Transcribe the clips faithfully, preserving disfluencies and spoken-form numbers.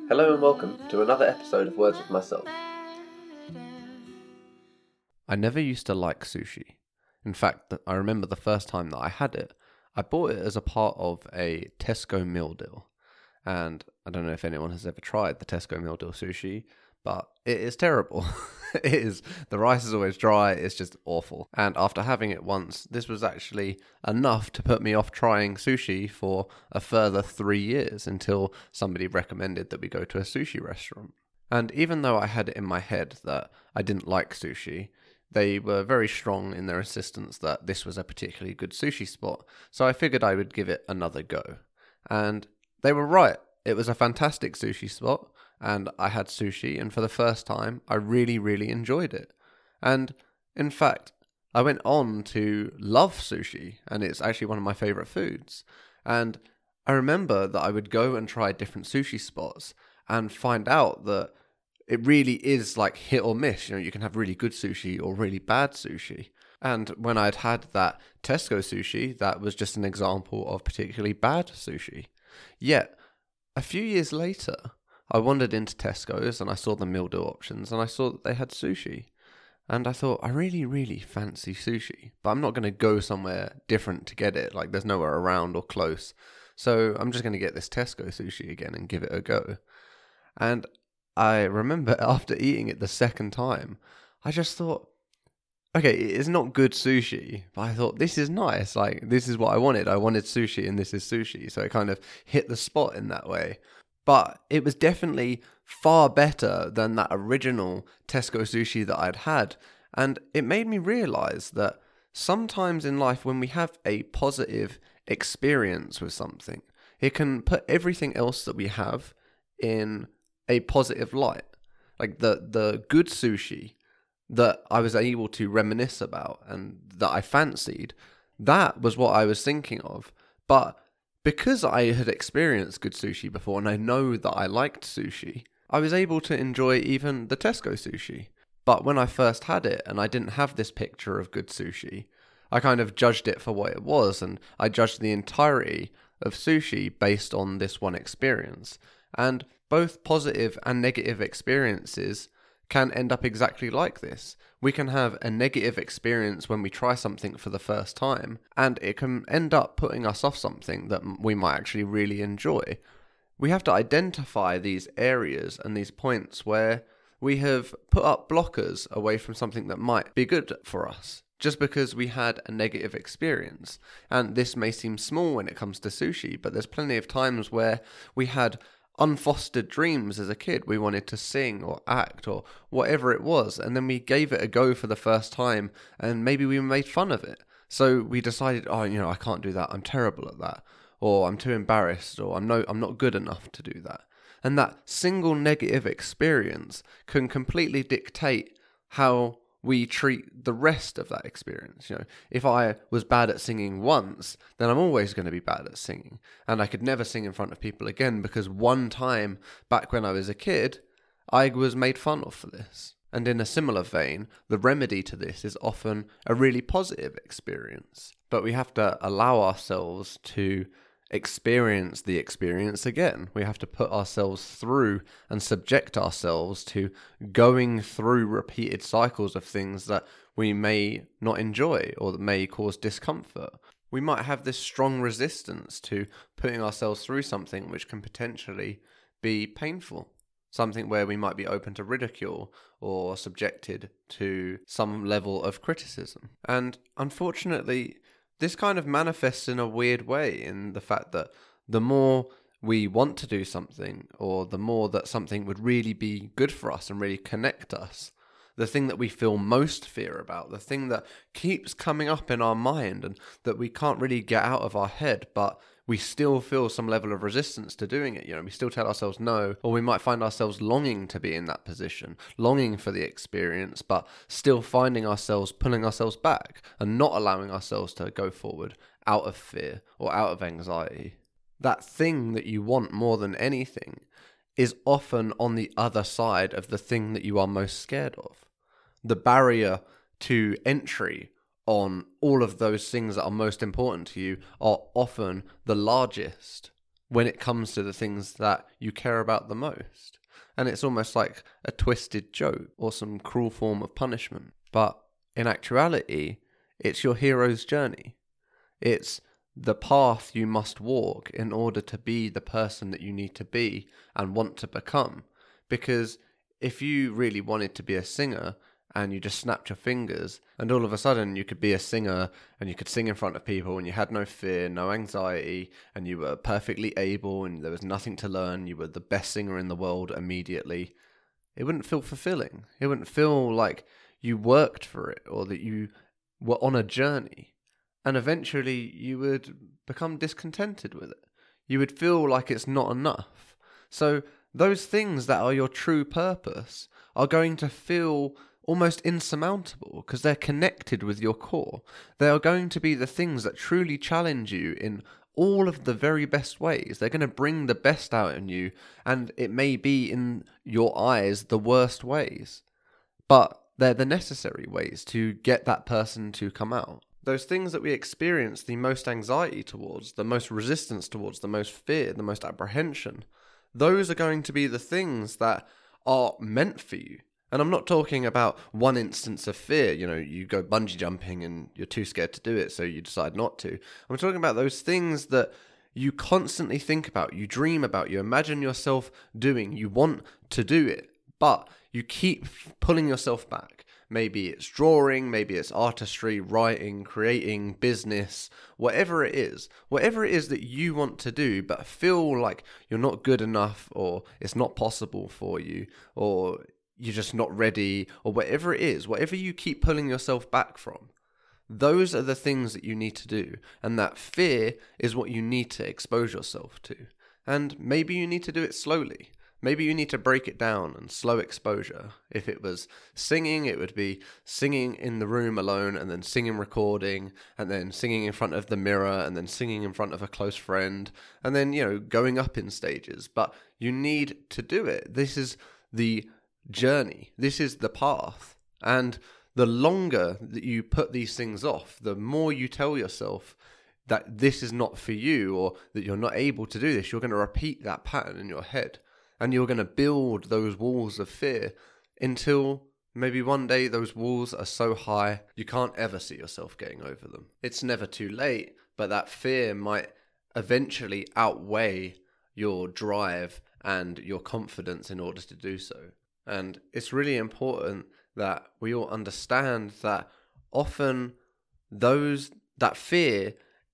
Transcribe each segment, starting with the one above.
Hello and welcome to another episode of Words with Myself. I never used to like sushi. In fact, I remember the first time that I had it, I bought it as a part of a Tesco meal deal. And I don't know if anyone has ever tried the Tesco meal deal sushi, but it is terrible. It is. The rice is always dry. It's just awful. And after having it once, this was actually enough to put me off trying sushi for a further three years until somebody recommended that we go to a sushi restaurant. And even though I had it in my head that I didn't like sushi, they were very strong in their insistence that this was a particularly good sushi spot. So I figured I would give it another go. And they were right. It was a fantastic sushi spot. And I had sushi, and for the first time, I really, really enjoyed it. And in fact, I went on to love sushi, and it's actually one of my favorite foods. And I remember that I would go and try different sushi spots and find out that it really is like hit or miss. You know, you can have really good sushi or really bad sushi. And when I'd had that Tesco sushi, that was just an example of particularly bad sushi. Yet, a few years later, I wandered into Tesco's and I saw the meal deal options and I saw that they had sushi. And I thought, I really, really fancy sushi, but I'm not going to go somewhere different to get it. Like, there's nowhere around or close. So I'm just going to get this Tesco sushi again and give it a go. And I remember after eating it the second time, I just thought, okay, it's not good sushi, but I thought, this is nice. Like, this is what I wanted. I wanted sushi and this is sushi. So it kind of hit the spot in that way. But it was definitely far better than that original Tesco sushi that I'd had. And it made me realise that sometimes in life when we have a positive experience with something, it can put everything else that we have in a positive light. Like the, the good sushi that I was able to reminisce about and that I fancied, that was what I was thinking of. But because I had experienced good sushi before and I know that I liked sushi, I was able to enjoy even the Tesco sushi. But when I first had it and I didn't have this picture of good sushi, I kind of judged it for what it was, and I judged the entirety of sushi based on this one experience. And both positive and negative experiences can end up exactly like this. We can have a negative experience when we try something for the first time, and it can end up putting us off something that we might actually really enjoy. We have to identify these areas and these points where we have put up blockers away from something that might be good for us, just because we had a negative experience. And this may seem small when it comes to sushi, but there's plenty of times where we had unfostered dreams as a kid. We wanted to sing or act or whatever it was, and then we gave it a go for the first time, and maybe we made fun of it. So we decided, oh, you know, I can't do that. I'm terrible at that, or I'm too embarrassed, or I'm no, I'm not good enough to do that. And that single negative experience can completely dictate how we treat the rest of that experience. You know, if I was bad at singing once, then I'm always going to be bad at singing. And I could never sing in front of people again because one time back when I was a kid, I was made fun of for this. And in a similar vein, the remedy to this is often a really positive experience. But we have to allow ourselves to experience the experience again. We have to put ourselves through and subject ourselves to going through repeated cycles of things that we may not enjoy or that may cause discomfort. We might have this strong resistance to putting ourselves through something which can potentially be painful. Something where we might be open to ridicule or subjected to some level of criticism. And unfortunately, this kind of manifests in a weird way in the fact that the more we want to do something, or the more that something would really be good for us and really connect us, the thing that we feel most fear about, the thing that keeps coming up in our mind and that we can't really get out of our head, but we still feel some level of resistance to doing it. You know, we still tell ourselves no, or we might find ourselves longing to be in that position, longing for the experience, but still finding ourselves pulling ourselves back and not allowing ourselves to go forward out of fear or out of anxiety. That thing that you want more than anything is often on the other side of the thing that you are most scared of. The barrier to entry on all of those things that are most important to you are often the largest when it comes to the things that you care about the most. And it's almost like a twisted joke or some cruel form of punishment. But in actuality, it's your hero's journey. It's the path you must walk in order to be the person that you need to be and want to become. Because if you really wanted to be a singer and you just snapped your fingers and all of a sudden you could be a singer and you could sing in front of people and you had no fear, no anxiety, and you were perfectly able and there was nothing to learn, you were the best singer in the world immediately, it wouldn't feel fulfilling. It wouldn't feel like you worked for it or that you were on a journey. And eventually you would become discontented with it. You would feel like it's not enough. So those things that are your true purpose are going to feel almost insurmountable because they're connected with your core. They are going to be the things that truly challenge you in all of the very best ways. They're going to bring the best out in you, and it may be in your eyes the worst ways, but they're the necessary ways to get that person to come out. Those things that we experience the most anxiety towards, the most resistance towards, the most fear, the most apprehension, those are going to be the things that are meant for you. And I'm not talking about one instance of fear, you know, you go bungee jumping and you're too scared to do it, so you decide not to. I'm talking about those things that you constantly think about, you dream about, you imagine yourself doing, you want to do it, but you keep pulling yourself back. Maybe it's drawing, maybe it's artistry, writing, creating, business, whatever it is. Whatever it is that you want to do but feel like you're not good enough or it's not possible for you or you're just not ready or whatever it is, whatever you keep pulling yourself back from, those are the things that you need to do. And that fear is what you need to expose yourself to. And maybe you need to do it slowly. Maybe you need to break it down and slow exposure. If it was singing, it would be singing in the room alone and then singing recording and then singing in front of the mirror and then singing in front of a close friend and then, you know, going up in stages. But you need to do it. This is the journey. This is the path. And the longer that you put these things off, the more you tell yourself that this is not for you or that you're not able to do this, you're going to repeat that pattern in your head. And you're going to build those walls of fear until maybe one day those walls are so high you can't ever see yourself getting over them. It's never too late, but that fear might eventually outweigh your drive and your confidence in order to do so. And it's really important that we all understand that often those that fear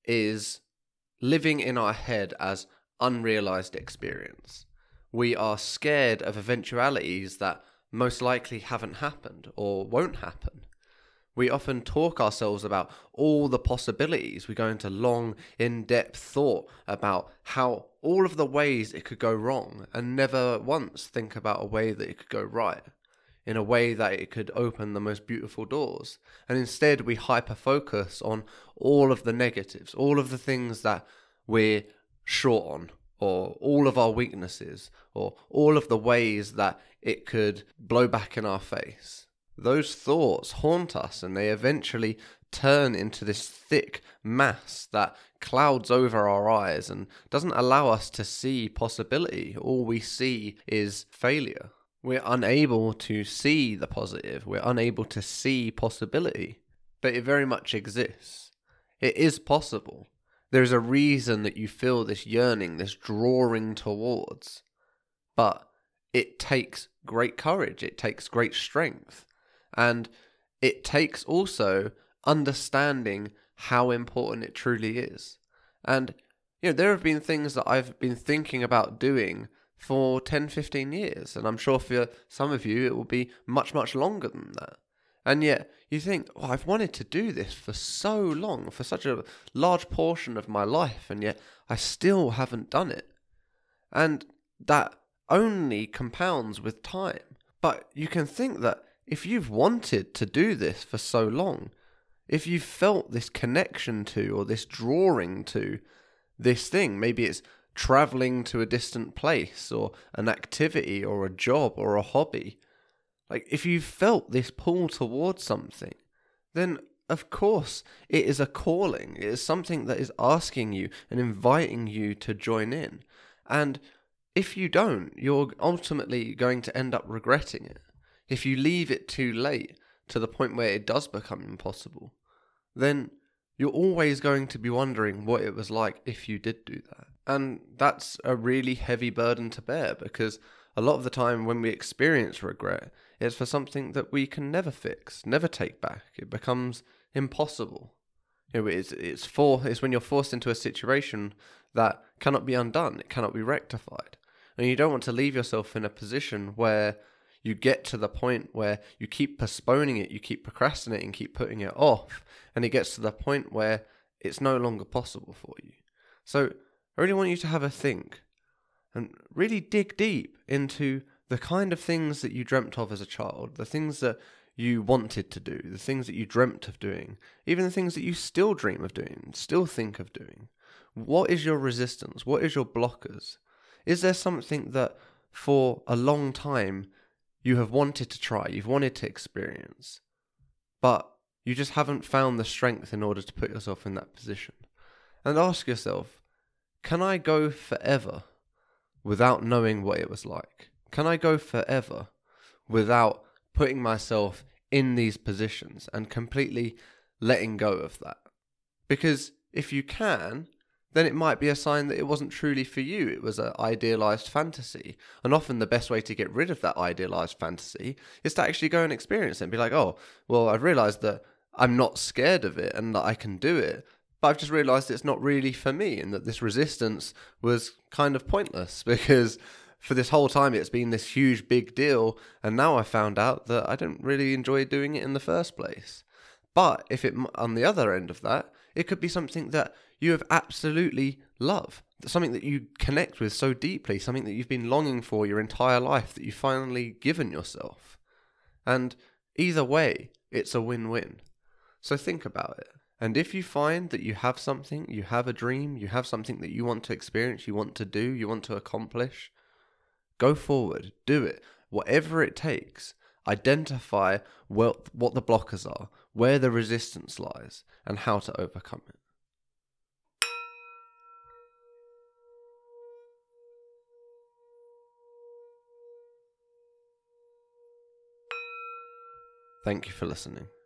is living in our head as unrealized experience. We are scared of eventualities that most likely haven't happened or won't happen. We often talk ourselves about all the possibilities. We go into long, in-depth thought about how all of the ways it could go wrong and never once think about a way that it could go right, in a way that it could open the most beautiful doors. And instead we hyper-focus on all of the negatives, all of the things that we're short on, or all of our weaknesses, or all of the ways that it could blow back in our face. Those thoughts haunt us and they eventually turn into this thick mass that clouds over our eyes and doesn't allow us to see possibility. All we see is failure. We're unable to see the positive. We're unable to see possibility. But it very much exists. It is possible. There's a reason that you feel this yearning, this drawing towards. But it takes great courage. It takes great strength. And it takes also understanding how important it truly is. And, you know, there have been things that I've been thinking about doing for ten, fifteen years. And I'm sure for some of you, it will be much, much longer than that. And yet you think, oh, I've wanted to do this for so long, for such a large portion of my life, and yet I still haven't done it. And that only compounds with time. But you can think that if you've wanted to do this for so long, if you've felt this connection to or this drawing to this thing, maybe it's traveling to a distant place or an activity or a job or a hobby, like if you've felt this pull towards something, then of course, it is a calling. It is something that is asking you and inviting you to join in. And if you don't, you're ultimately going to end up regretting it. If you leave it too late to the point where it does become impossible, then you're always going to be wondering what it was like if you did do that. And that's a really heavy burden to bear, because a lot of the time when we experience regret, it's for something that we can never fix, never take back. It becomes impossible. You know, it's it's for it's when you're forced into a situation that cannot be undone, it cannot be rectified. And you don't want to leave yourself in a position where you get to the point where you keep postponing it, you keep procrastinating, keep putting it off, and it gets to the point where it's no longer possible for you. So I really want you to have a think and really dig deep into the kind of things that you dreamt of as a child, the things that you wanted to do, the things that you dreamt of doing, even the things that you still dream of doing, still think of doing. What is your resistance? What is your blockers? Is there something that for a long time you have wanted to try, you've wanted to experience, but you just haven't found the strength in order to put yourself in that position? And ask yourself, can I go forever without knowing what it was like? Can I go forever without putting myself in these positions and completely letting go of that? Because if you can, then it might be a sign that it wasn't truly for you. It was an idealized fantasy. And often the best way to get rid of that idealized fantasy is to actually go and experience it and be like, oh, well, I've realized that I'm not scared of it and that I can do it, but I've just realized it's not really for me, and that this resistance was kind of pointless, because for this whole time it's been this huge big deal, and now I found out that I don't really enjoy doing it in the first place. But if it, on the other end of that, it could be something that you have absolutely love, something that you connect with so deeply, something that you've been longing for your entire life that you've finally given yourself. And either way, it's a win-win. So think about it. And if you find that you have something, you have a dream, you have something that you want to experience, you want to do, you want to accomplish, go forward, do it, whatever it takes. Identify what, what the blockers are, where the resistance lies, and how to overcome it. Thank you for listening.